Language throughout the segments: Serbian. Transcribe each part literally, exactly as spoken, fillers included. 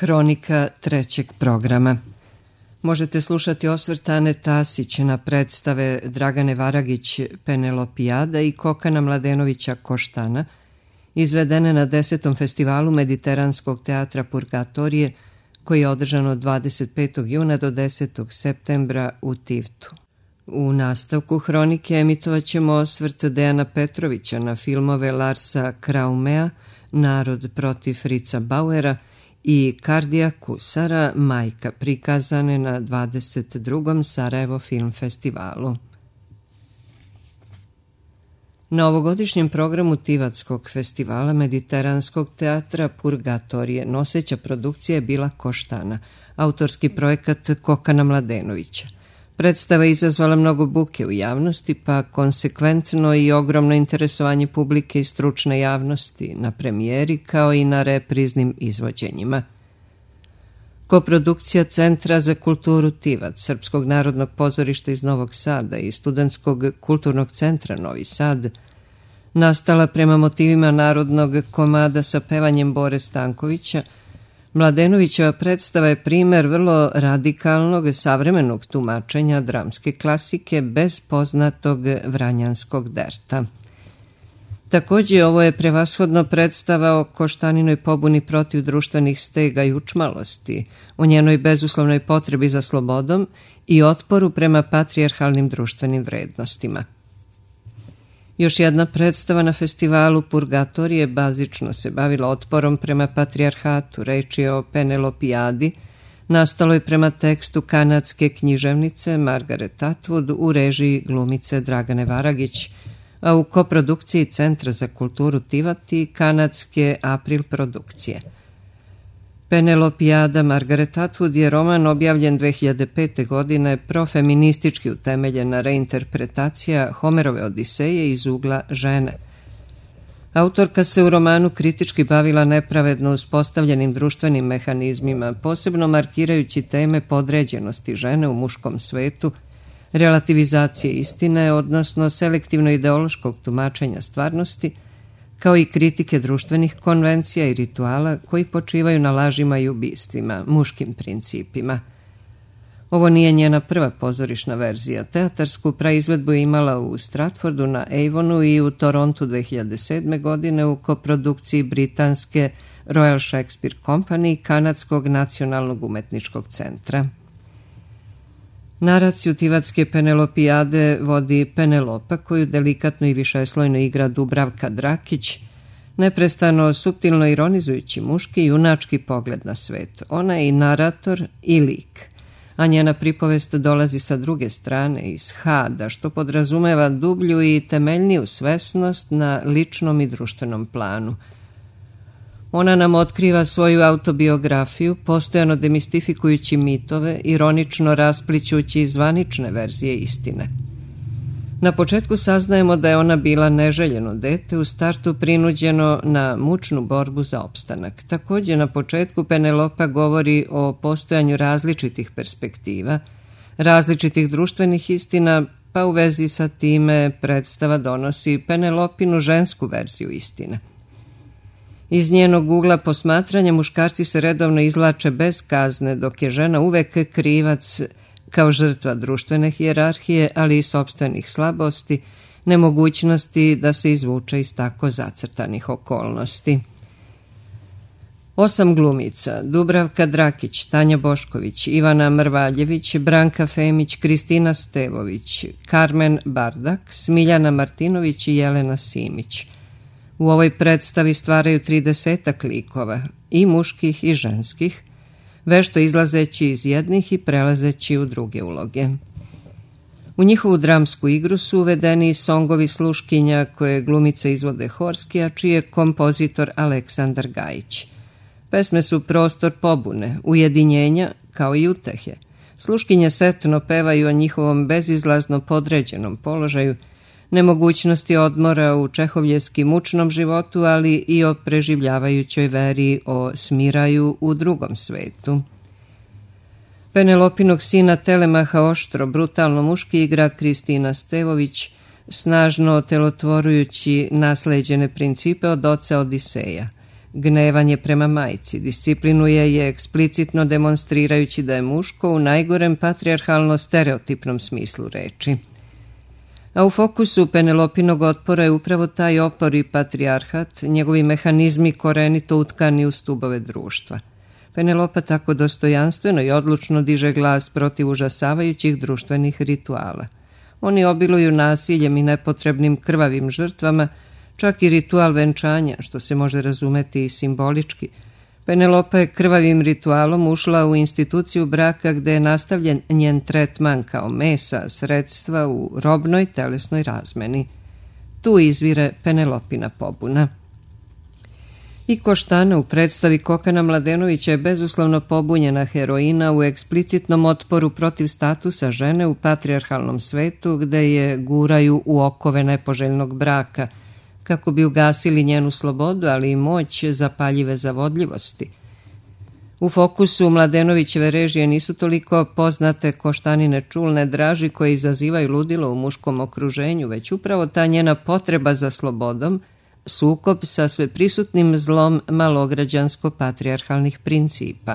Hronika trećeg programa. Možete slušati osvrt Ane Tasić na predstave Dragane Varagić Penelopijada i Kokana Mladenovića Koštana, izvedene na desetom festivalu Mediteranskog teatra Purgatorije, koji je održan od dvadeset petog juna do desetog septembra u Tivtu. U nastavku hronike emitovat ćemo osvrt Dejana Petrovića na filmove Larsa Kraumea, Narod protiv Fritza Bauera i Kardija Kusara, Majka, prikazane na dvadeset drugom Sarajevo film festivalu. Na ovogodišnjem programu Tivatskog festivala Mediteranskog teatra Purgatorije noseća produkcija je bila Koštana, autorski projekat Kokana Mladenovića. Predstava je izazvala mnogo buke u javnosti, pa konsekventno i ogromno interesovanje publike i stručne javnosti na premijeri kao i na repriznim izvođenjima. Koprodukcija Centra za kulturu Tivat, Srpskog narodnog pozorišta iz Novog Sada i Studentskog kulturnog centra Novi Sad, nastala prema motivima narodnog komada sa pevanjem Bore Stankovića, Mladenovićeva predstava je primer vrlo radikalnog savremenog tumačenja dramske klasike bez poznatog vranjanskog derta. Također, ovo je prevashodno predstava o Koštaninoj pobuni protiv društvenih stega i učmalosti, o njenoj bezuslovnoj potrebi za slobodom i otporu prema patrijarhalnim društvenim vrednostima. Još jedna predstava na festivalu Purgatorije bazično se bavila otporom prema patrijarhatu, reč je o Penelopijadi, nastaloj prema tekstu kanadske književnice Margaret Atwood u režiji glumice Dragane Varagić, a u koprodukciji Centra za kulturu Tivat i kanadske April produkcije. Penelopijada Margaret Atwood je roman objavljen dve hiljade pete. godine, profeministički utemeljena reinterpretacija Homerove Odiseje iz ugla žene. Autorka se u romanu kritički bavila nepravedno uspostavljenim društvenim mehanizmima, posebno markirajući teme podređenosti žene u muškom svetu, relativizacije istine, odnosno selektivno ideološkog tumačenja stvarnosti, kao i kritike društvenih konvencija i rituala koji počivaju na lažima i ubistvima, muškim principima. Ovo nije njena prva pozorišna verzija. Teatarsku praizvedbu je imala u Stratfordu na Avonu i u Torontu dve hiljade sedme. godine u koprodukciji britanske Royal Shakespeare Company i kanadskog nacionalnog umetničkog centra. Naraciju tivatske Penelopijade vodi Penelopa, koju delikatno i višeslojno igra Dubravka Drakić, neprestano suptilno ironizujući muški junački pogled na svet. Ona je i narator i lik, a njena pripovest dolazi sa druge strane, iz Hada, što podrazumeva dublju i temeljniju svesnost na ličnom i društvenom planu. Ona nam otkriva svoju autobiografiju, postojano demistifikujući mitove, ironično rasplićući zvanične verzije istine. Na početku saznajemo da je ona bila neželjeno dete, u startu prinuđeno na mučnu borbu za opstanak. Također na početku Penelopa govori o postojanju različitih perspektiva, različitih društvenih istina, pa u vezi sa time predstava donosi Penelopinu žensku verziju istine. Iz njenog ugla posmatranja muškarci se redovno izvlače bez kazne, dok je žena uvek krivac kao žrtva društvene hijerarhije, ali i sopstvenih slabosti, nemogućnosti da se izvuče iz tako zacrtanih okolnosti. Osam glumica: Dubravka Drakić, Tanja Bošković, Ivana Mrvaljević, Branka Femić, Kristina Stevović, Karmen Bardak, Smiljana Martinović i Jelena Simić. U ovoj predstavi stvaraju tridesetak likova, i muških i ženskih, vešto izlazeći iz jednih i prelazeći u druge uloge. U njihovu dramsku igru su uvedeni i songovi sluškinja koje glumice izvode horski, a čiji je kompozitor Aleksandar Gajić. Pesme su prostor pobune, ujedinjenja kao i utehe. Sluškinje setno pevaju o njihovom bezizlazno podređenom položaju, nemogućnosti odmora u čehovljevskim mučnom životu, ali i o preživljavajućoj veri o smiraju u drugom svetu. Penelopinog sina Telemaha oštro, brutalno muški igra Kristina Stevović, snažno telotvorujući nasleđene principe od oca Odiseja. gnevanje prema majci, disciplinuje je eksplicitno demonstrirajući da je muško u najgorem patrijarhalno-stereotipnom smislu reči. A u fokusu Penelopinog otpora je upravo taj opor i patrijarhat, njegovi mehanizmi korenito utkani u stubove društva. Penelopa tako dostojanstveno i odlučno diže glas protiv užasavajućih društvenih rituala. Oni obiluju nasiljem i nepotrebnim krvavim žrtvama, čak i ritual venčanja, što se može razumeti i simbolički. Penelopa je krvavim ritualom ušla u instituciju braka gde je nastavljen njen tretman kao mesa, sredstva u robnoj telesnoj razmeni. Tu izvire Penelopina pobuna. I Koštana u predstavi Kokana Mladenovića je bezuslovno pobunjena heroina u eksplicitnom otporu protiv statusa žene u patrijarhalnom svetu gde je guraju u okove nepoželjnog braka, kako bi ugasili njenu slobodu, ali i moć zapaljive zavodljivosti. U fokusu Mladenovićeve režije nisu toliko poznate Koštanine čulne draži koje izazivaju ludilo u muškom okruženju, već upravo ta njena potreba za slobodom, sukob sa sveprisutnim zlom malograđansko-patrijarhalnih principa.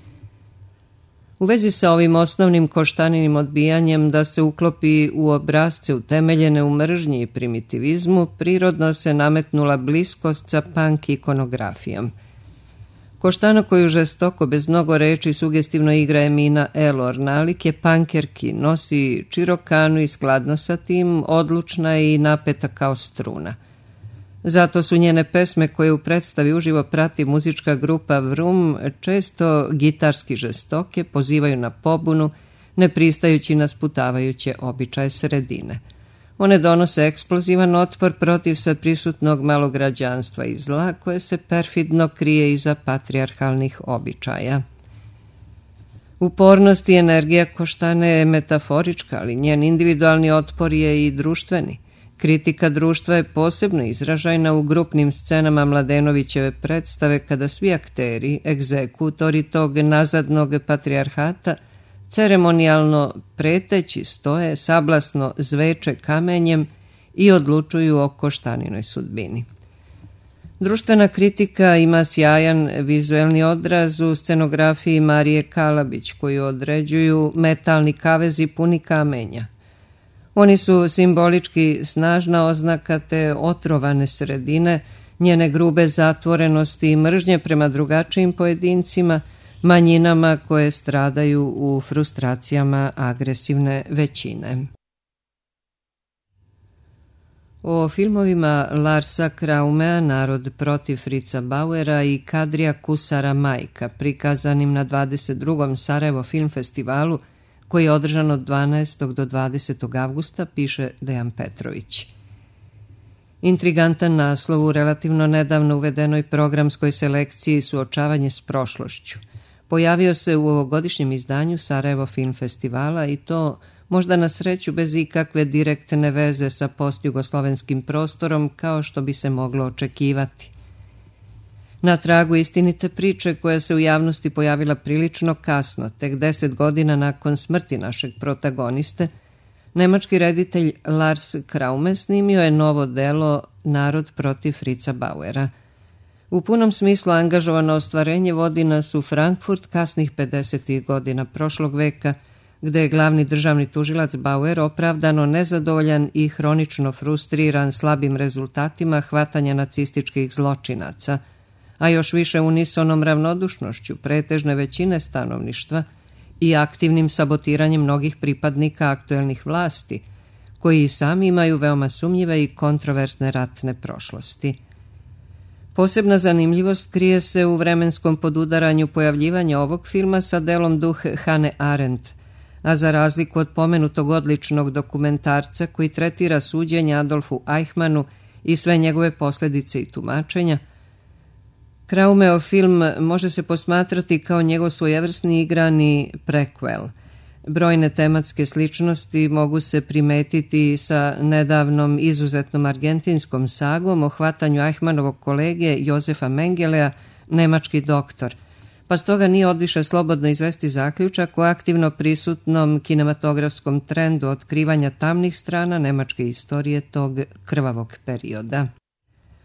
U vezi sa ovim osnovnim Koštaninim odbijanjem da se uklopi u obrazce utemeljene u mržnji i primitivizmu, prirodno se nametnula bliskost sa punk ikonografijom. Koštana koju žestoko, bez mnogo reči, sugestivno igra Emina Elor, nalik je pankerki, nosi čirokanu i skladno sa tim, odlučna i napeta kao struna. Zato su njene pesme koje u predstavi uživo prati muzička grupa Vrum često gitarski žestoke, pozivaju na pobunu, ne pristajući na sputavajuće običaje sredine. One donose eksplozivan otpor protiv sveprisutnog malograđanstva i zla koje se perfidno krije iza patrijarhalnih običaja. Upornost i energija Koštane je metaforička, ali njen individualni otpor je i društveni. Kritika društva je posebno izražajna u grupnim scenama Mladenovićeve predstave kada svi akteri, egzekutori tog nazadnog patrijarhata, ceremonijalno preteći stoje, sablasno zveče kamenjem i odlučuju o Koštaninoj sudbini. Društvena kritika ima sjajan vizuelni odraz u scenografiji Marije Kalabić, koju određuju metalni kavezi puni kamenja. Oni su simbolički snažna oznaka te otrovane sredine, njene grube zatvorenosti i mržnje prema drugačijim pojedincima, manjinama koje stradaju u frustracijama agresivne većine. O filmovima Larsa Kraumea, Narod protiv Fritza Bauera i Kadrija Kusara Majka, prikazanim na dvadeset drugom Sarajevo film festivalu, koji je održan od dvanaestog do dvadesetog avgusta, piše Dejan Petrović. Intrigantan naslov u relativno nedavno uvedenoj programskoj selekciji Suočavanje s prošlošću pojavio se u ovogodišnjem izdanju Sarajevo film festivala i to možda na sreću bez ikakve direktne veze sa postjugoslovenskim prostorom kao što bi se moglo očekivati. Na tragu istinite priče koja se u javnosti pojavila prilično kasno, tek deset godina nakon smrti našeg protagoniste, nemački reditelj Lars Kraume snimio je novo delo Narod protiv Fritza Bauera. U punom smislu angažovano ostvarenje vodi nas u Frankfurt kasnih pedesetih godina prošlog veka, gde je glavni državni tužilac Bauer opravdano nezadovoljan i hronično frustriran slabim rezultatima hvatanja nacističkih zločinaca, a još više unisonom ravnodušnošću pretežne većine stanovništva i aktivnim sabotiranjem mnogih pripadnika aktuelnih vlasti, koji i sami imaju veoma sumnjive i kontroversne ratne prošlosti. Posebna zanimljivost krije se u vremenskom podudaranju pojavljivanja ovog filma sa delom Duh Hane Arendt, a za razliku od pomenutog odličnog dokumentarca koji tretira suđenje Adolfu Eichmannu i sve njegove posljedice i tumačenja, Kraumeov film može se posmatrati kao njegov svojevrsni igrani prequel. Brojne tematske sličnosti mogu se primetiti sa nedavnom izuzetnom argentinskom sagom o hvatanju Eichmannovog kolege Jozefa Mengelea, nemački doktor, pa stoga nije odviše slobodno izvesti zaključak o aktivno prisutnom kinematografskom trendu otkrivanja tamnih strana nemačke istorije tog krvavog perioda.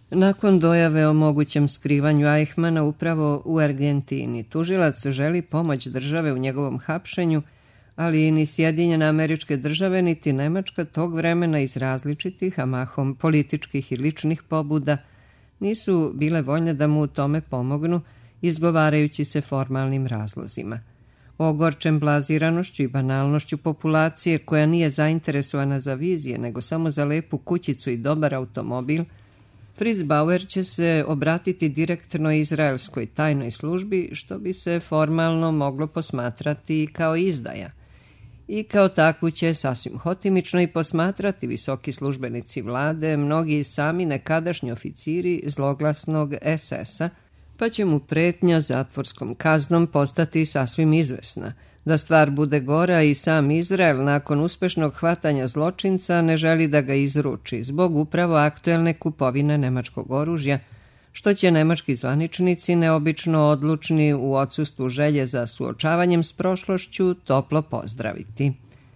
Nakon dojave o mogućem skrivanju Eichmanna upravo u Argentini, tužilac želi pomoć države u njegovom hapšenju, ali ni Sjedinjene Američke Države niti Nemačka tog vremena iz različitih, a mahom političkih i ličnih pobuda, nisu bile voljne da mu u tome pomognu, izgovarajući se formalnim razlozima. Ogorčen blaziranošću i banalnošću populacije koja nije zainteresovana za vizije, nego samo za lepu kućicu i dobar automobil, Fritz Bauer će se obratiti direktno izraelskoj tajnoj službi, što bi se formalno moglo posmatrati kao izdaja. I kao takvu će sasvim hotimično i posmatrati visoki službenici vlade, mnogi sami nekadašnji oficiri zloglasnog es es a, pa će mu pretnja zatvorskom kaznom postati sasvim izvesna. Da stvar bude gora, i sam Izrael nakon uspešnog hvatanja zločinca ne želi da ga izruči zbog upravo aktuelne kupovine nemačkog oružja, što će nemački zvaničnici, neobično odlučni u odsustvu želje za suočavanjem s prošlošću, toplo pozdraviti.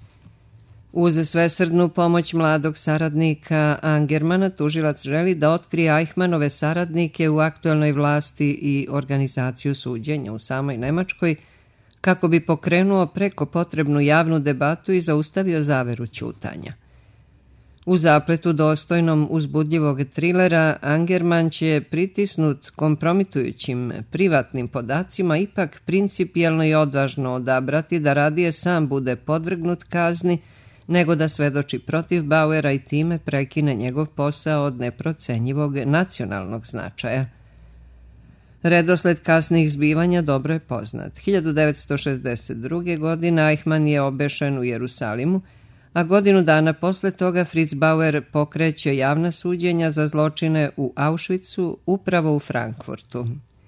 Uz svesrdnu pomoć mladog saradnika Angermana, tužilac želi da otkrije Eichmannove saradnike u aktuelnoj vlasti i organizaciju suđenja u samoj Nemačkoj, kako bi pokrenuo preko potrebnu javnu debatu i zaustavio zaveru ćutanja. U zapletu dostojnom uzbudljivog trilera Angerman će pritisnut kompromitujućim privatnim podacima ipak principijelno i odvažno odabrati da radije sam bude podvrgnut kazni, nego da svedoči protiv Bauera i time prekine njegov posao od neprocenjivog nacionalnog značaja. Redosled kasnih zbivanja dobro je poznat. hiljadu devetsto šezdeset druge. godine Eichmann je obešen u Jerusalimu, a godinu dana posle toga Fritz Bauer pokreće javna suđenja za zločine u Auschwitzu, upravo u Frankfurtu.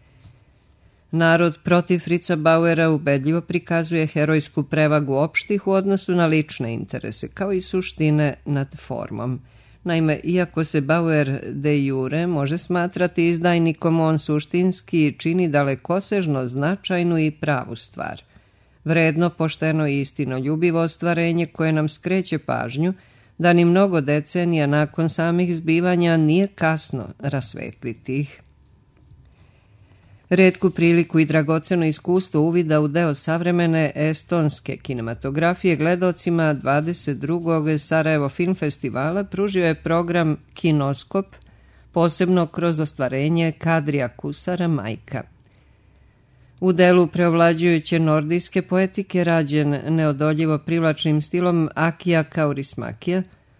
Narod protiv Fritza Bauera ubedljivo prikazuje herojsku prevagu opštih u odnosu na lične interese, kao i suštine nad formom. Naime, iako se Bauer de jure može smatrati izdajnikom, on suštinski čini dalekosežno značajnu i pravu stvar. Vredno, pošteno i istinoljubivo ostvarenje koje nam skreće pažnju da ni mnogo decenija nakon samih zbivanja nije kasno rasvetliti ih. Retku priliku i dragoceno iskustvo uvida u deo savremene estonske kinematografije gledaocima dvadeset drugog Sarajevo Film Festivala pružio je program Kinoskop, posebno kroz ostvarenje Kadrija Kusara Majka. U delu preovlađujuće nordijske poetike, rađen neodoljivo privlačnim stilom Akija Kaurismakija,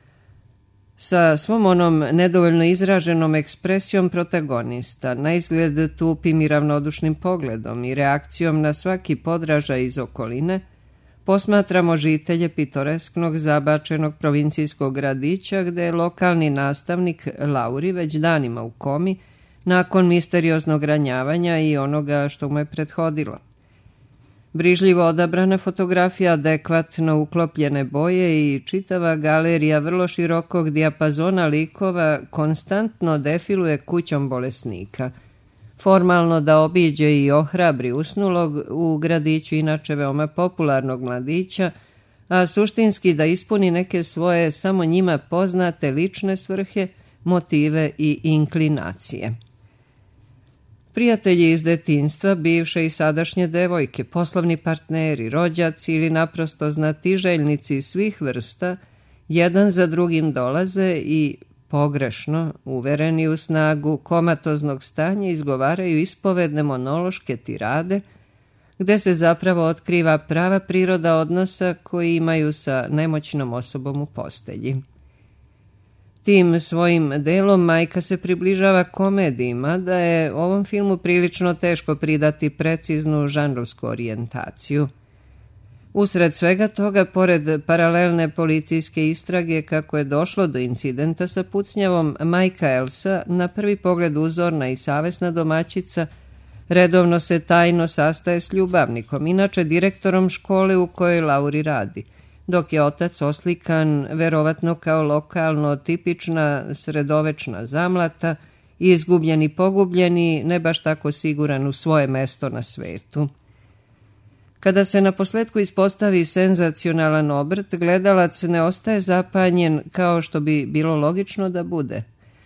sa svom onom nedovoljno izraženom ekspresijom protagonista, na izgled tupim i ravnodušnim pogledom i reakcijom na svaki podražaj iz okoline, posmatramo žitelje pitoresknog zabačenog provincijskog gradića gde je lokalni nastavnik Lauri već danima u komi nakon misterioznog ranjavanja i onoga što mu je prethodilo. Brižljivo odabrana fotografija, adekvatno uklopljene boje i čitava galerija vrlo širokog dijapazona likova konstantno defiluje kućom bolesnika. Formalno da obiđe i ohrabri usnulog u gradiću inače veoma popularnog mladića, a suštinski da ispuni neke svoje samo njima poznate lične svrhe, motive i inklinacije. Prijatelji iz detinjstva, bivše i sadašnje devojke, poslovni partneri, rođaci ili naprosto znatiželjnici svih vrsta, jedan za drugim dolaze i, pogrešno, uvereni u snagu komatoznog stanja, izgovaraju ispovedne monološke tirade, gde se zapravo otkriva prava priroda odnosa koji imaju sa nemoćnom osobom u postelji. Tim svojim delom majka se približava komediji, mada je ovom filmu prilično teško pridati preciznu žanrovsku orijentaciju. Usred svega toga, pored paralelne policijske istrage kako je došlo do incidenta sa pucnjavom, majka Elsa, na prvi pogled uzorna i savesna domaćica, redovno se tajno sastaje s ljubavnikom, inače direktorom škole u kojoj Lauri radi, dok je otac oslikan verovatno kao lokalno tipična sredovečna zamlata, izgubljen i pogubljeni, ne baš tako siguran u svoje mesto na svetu. Kada se na posledku ispostavi senzacionalan obrt, gledalac ne ostaje zapanjen kao što bi bilo logično da bude.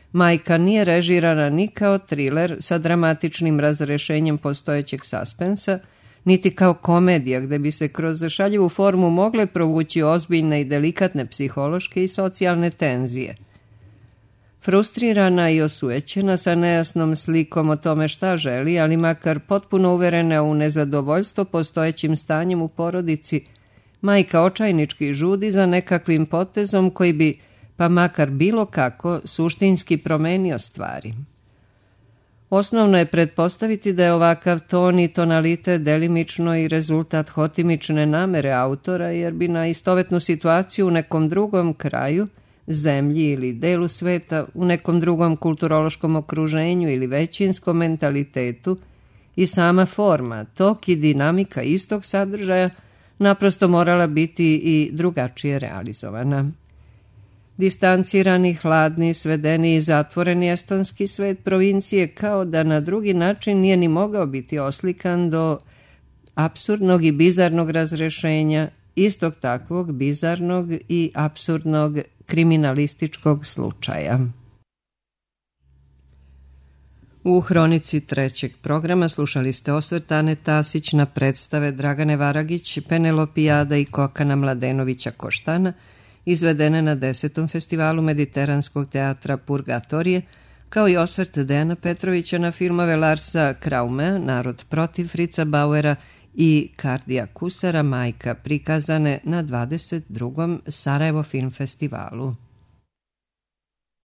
Majka nije režirana ni kao triler sa dramatičnim razrešenjem postojećeg suspensa, niti kao komedija gde bi se kroz šaljivu formu mogle provući ozbiljne i delikatne psihološke i socijalne tenzije. Frustrirana i osujećena sa nejasnom slikom o tome šta želi, ali makar potpuno uverena u nezadovoljstvo postojećim stanjem u porodici, majka očajnički žudi za nekakvim potezom koji bi, pa makar bilo kako, suštinski promenio stvari. Osnovno je pretpostaviti da je ovakav ton i tonalitet delimično i rezultat hotimične namere autora, jer bi na istovetnu situaciju u nekom drugom kraju, zemlji ili delu sveta, u nekom drugom kulturološkom okruženju ili većinskom mentalitetu i sama forma, tok i dinamika istog sadržaja naprosto morala biti i drugačije realizovana. Distancirani, hladni, svedeni i zatvoreni estonski svet provincije kao da na drugi način nije ni mogao biti oslikan do apsurdnog i bizarnog razrešenja istog takvog bizarnog i apsurdnog kriminalističkog slučaja. U hronici trećeg programa slušali ste osvrt Ane Tasić na predstave Dragane Varagić, Penelopijada i Kokana Mladenovića Koštana, izvedene na desetom festivalu Mediteranskog teatra Purgatorije, kao i osvrt Dejana Petrovića na filmove Larsa Kraumea, Narod protiv Frica Bauera i Kardija Kusara, Majka, prikazane na dvadeset drugom Sarajevo film festivalu.